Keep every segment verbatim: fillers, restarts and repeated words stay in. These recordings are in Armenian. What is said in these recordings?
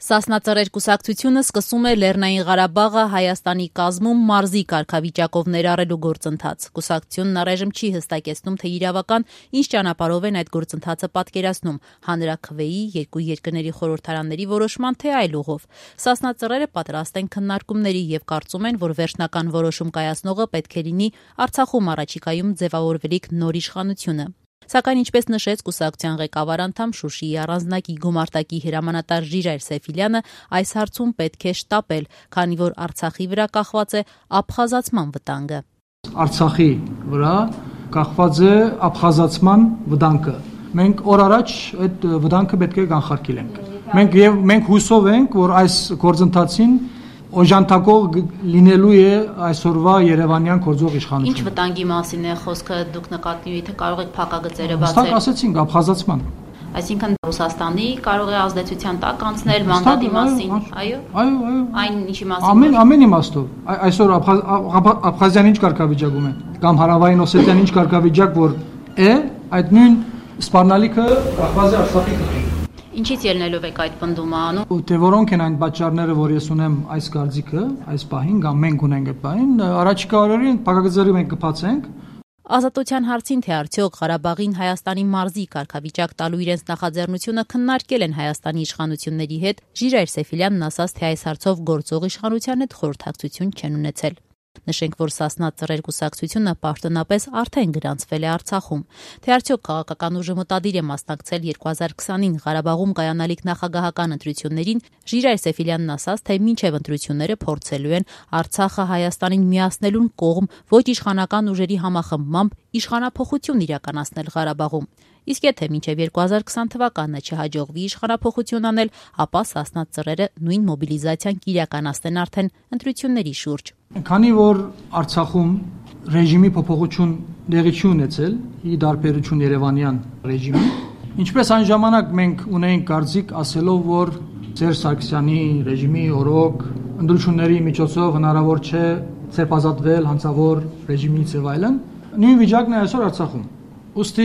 Սասնածռեր կուսակցությունը սկսում է Լեռնային Ղարաբաղը Հայաստանի կազմում մարզի կարգավիճակով ներառելու գործընթաց։ Կուսակցությունն առայժմ չի հստակեցնում, թե իրավական ինչ ճանապարհով են այդ գործընթացը պատկերացնում՝ հանրաքվեի, երկու երկրների խորհրդարանների որոշման, թե այլ ուղով։ Սասնածռերը պատրաստ են քննարկումների եւ կարծում են, որ վերջնական որոշում կայացնողը պետք է լինի Արցախում առաջիկայում ձևավորվելիք նոր իշխանությունը։ Սակայն ինչպես նշեց կուսակցության ղեկավար անդամ Շուշիի առանձնակի գումարտակի հրամանատար Ժիրայր Սեֆիլյանը, այս հարցում պետք է շտապել, քանի որ Արցախի վրա կախված է աբխազացման վտանգը։ Արցախի վրա կախված է աբխազացման վտանգը։ Մենք օր առաջ այդ վտանգը պետք է կանխարգելենք։ Մենք եւ մենք հուսով ենք, որ այս գործընթացին օժանդակող լինելու է այսօրվա Երևանյան գործող իշխանությունը։ Ինչ վտանգի մասին է խոսքը, դուք նկատի ունի, թե կարող եք փակագծերը բացել։ Հստակ ասեցինք աբխազացման։ Այսինքն Ռուսաստանի կարող է ազդեցության տակ անցնել մանդատի մասին, այո։ Այո, այո։ Այն ինչի մասին։ Ամեն ամեն իմաստով։ Այսօր Աբխազիան ինչ կարգավիճակում է, կամ Հարավային Օսետիան ինչ կարգավիճակ որ է, այդ նույն սպառնալիքը կախված է Արցախի կողմից։ Ինչից ելնելով եք այդ պնդումը անում։ Թե որոնք են այն պատճառները, որ ես ունեմ այս կարծիքը, այս պահին, կամ մենք ունենք այդ պահին, առաջիկա օրերին փակագծերը մենք կբացենք։ Ազատության հարցին, թե արդյոք Ղարաբաղին Հայաստանի մարզի կարգավիճակ տալու իրենց նախաձեռնությունը քննարկել են Հայաստանի իշխանությունների հետ, Ժիրայր Սեֆիլյանն ասաց, թե այս հարցով գործող իշխանության հետ խորհրդակցություն չեն ունեցել։ Նշենք, որ Սասնածռեր կուսակցությունը պաշտոնապես արդեն գրանցվել է Արցախում։ Թե արդյոք քաղաքական ուժը մտադիր է մասնակցել երկու հազար քսանին Ղարաբաղում կայանալիք նախագահական ընտրություններին, Ժիրայր Սեֆիլյանն ասաց, թե մինչև ընտրությունները փորձելու են Արցախը Հայաստանին միացնելուն կողմ ոչ իշխանական ուժերի համախմբմամբ իշխանափոխություն իրականացնել Ղարաբաղում։ Իսկ եթե մինչև երկու հազար քսան թվականը չհաջողվի իշխանափոխություն անել, ապա Սասնածռերը նույն մոբիլիզացիան կիրականացնեն արդեն ընտրությունների շուրջ։ Քանի որ Արցախում ռեժիմի փոփոխություն տեղի չի ունեցել, ի տարբերություն Երևանյան ռեժիմի, ինչպես այն ժամանակ մենք ունեինք կարծիք ասելով, որ Սերժ Սարգսյանի ռեժիմի օրոք ընտրությունների միջոցով հնարավոր չէ ցերպազատվել հանցավոր ռեժիմից եւ այլն, նույն վիճակն է այսօր Արցախում։ Ուստի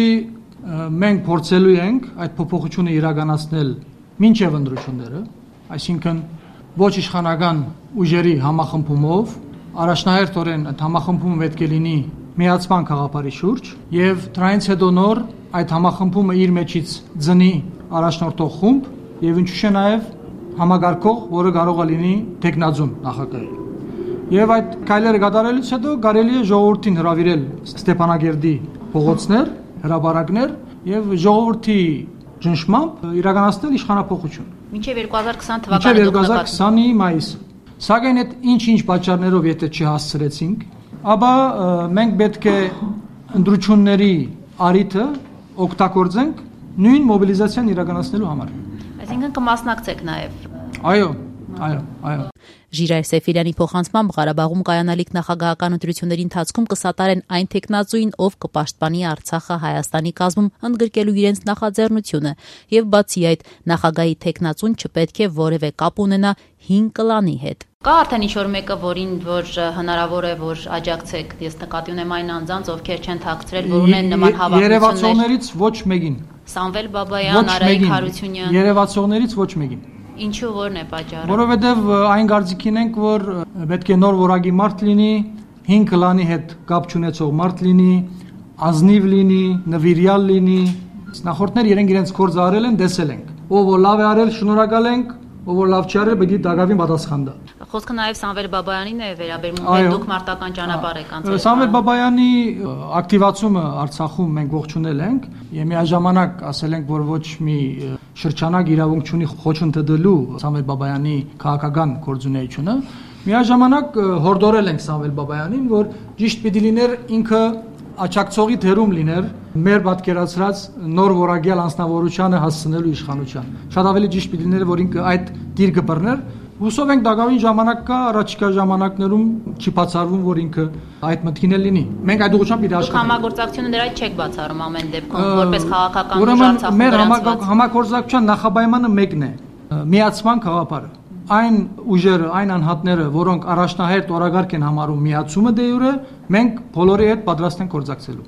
մենք փորձելու ենք այդ փոփոխությունը իրականացնել մինչև ընտրությունները, այսինքն ոչ իշխանական ուժերի համախմբումով, առաջնահերթորեն այդ համախմբումը պետք է լինի միացման գաղափարի շուրջ եւ դրանից հետո նոր այդ համախմբումը իր մեջից ձնի առաջնորդող խումբ եւ ինչու՞ չէ նաեւ համագարկող, որը կարող է լինի տեխնազոն նախագահի։ Եվ այդ քայլերը կատարելուց հետո կարելի է ժողովրդին հրավիրել Ստեփանագերդի փողոցներ, հրապարակներ եւ ժողովրդի ճնշմամբ իրականացնել իշխանափոխություն։ Մինչև երկու հազար քսան թվականը դուք երկու հազար քսանի մայիսը։ Սակայն այդ ինչ-ինչ պատճառներով եթե չհասցրեցինք, ապա մենք պետք է ընտրությունների արիթը օգտագործենք նույն մոբիլիզացիան իրականացնելու համար։ Այսինքն կմասնակցեք նաեւ։ Այո, այո, այո։ Ժիրայր Սեֆիլյանի փոխանցմամբ Ղարաբաղում կայանալիք նախագահական ընտրությունների ընթացքում կսատարեն այն տեխնազոին, ով կպաշտպանի Արցախը Հայաստանի կազմում ընդգրկելու իրենց նախաձեռնությունը, եւ բացի այդ նախագահի տեխնազոն չպետք է որևէ կապ ունենա հին կլանի հետ։ Կա արդեն ինչ-որ մեկը, որին որ հնարավոր է որ աջակցեք, ես նկատի ունեմ այն անձանց, ովքեր չեն թաքցրել, որ ունեն նման հավակնություններ։ Երևացողներից ոչ մեկին։ Սամվել Բաբայան, Արայիկ Հարությունյան։ Երևացողներից ոչ մեկին։ Ինչու որն է պատճառը։ Որովհետև այն կարծիքին ենք, որ պետք է նոր որակի մարդ լինի, հին կլանի հետ կապ չունեցող մարդ լինի, ազնիվ լինի, նվիրյալ լինի։ Նախորդներ իրենք իրենց գործը արել են, տեսել ենք։ Ով որ լավ է արել, շնորհակալ ենք, ով որ լավ չի արել, պետք է դակավին պատասխան տա։ Խոսքը նաև Սամվել Բաբայանին է վերաբերում, որ դուք մարտական ճանապարհ եք անցել։ Սամվել Բաբայանի ակտիվացումը Արցախում մենք ողջունել ենք եւ միաժամանակ ասել ենք, որ ոչ մի շրջանակ իրավունք չունի խոչընդդելու Սամվել Բաբայանի քաղաքական գործունեությունը։ Միաժամանակ հորդորել ենք Սամվել Բաբայանին, որ ճիշտ պիտի լիներ ինքը աջակցողի թերում լիներ մեր պատկերացրած նոր որակյալ անձնավորությանը հասցնելու իշխանության։ Շատ ավելի ճիշտ պիտի լիներ, որ ինքը այդ դիրքը բռներ։ Հուսով ենք դակավին ժամանակ կա, առաջիկա ժամանակներում չի բացառվում, որ ինքը այդ մտքին է լինի։ Մենք այդ ուղղությամբ պիտի աշխատենք։ Համագործակցությունը դրա հետ չեք բացառում ամեն դեպքում, որպես քաղաքական ուժ Արցախում։ Մեր համագործակցության նախապայմանը մեկն է՝ միացման գաղափարը։ Այն ուժերը, այն անհատները, որոնք առաջնահերթ օրագարկ են համարում միացումը դե յուրե, մենք բոլորի հետ պատրաստ ենք գործակցելու։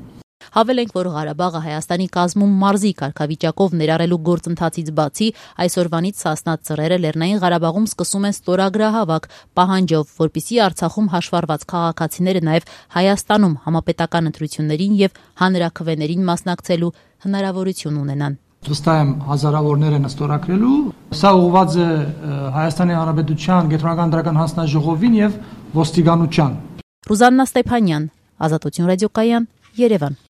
Հավելենք, որ Ղարաբաղը Հայաստանի կազմում մարզի կարգավիճակով ներառելու գործընթացից բացի այսօրվանից Սասնա ծռերը Լեռնային Ղարաբաղում սկսում են ստորագրահավաք պահանջով, որպեսզի Արցախում հաշվառված քաղաքացիները նաև Հայաստանում համապետական ընտրություններին եւ հանրաքվեներին մասնակցելու հնարավորություն ունենան։ Վստահ եմ հազարավորներ են ստորագրելու։ Սա ուղղված է Հայաստանի Հանրապետության Գետրոնական դրական հանձնաժողովին եւ ոստիկանության։ Ռուզաննա Ստեփանյան, Ազատություն ռադիոկայան, Երևան։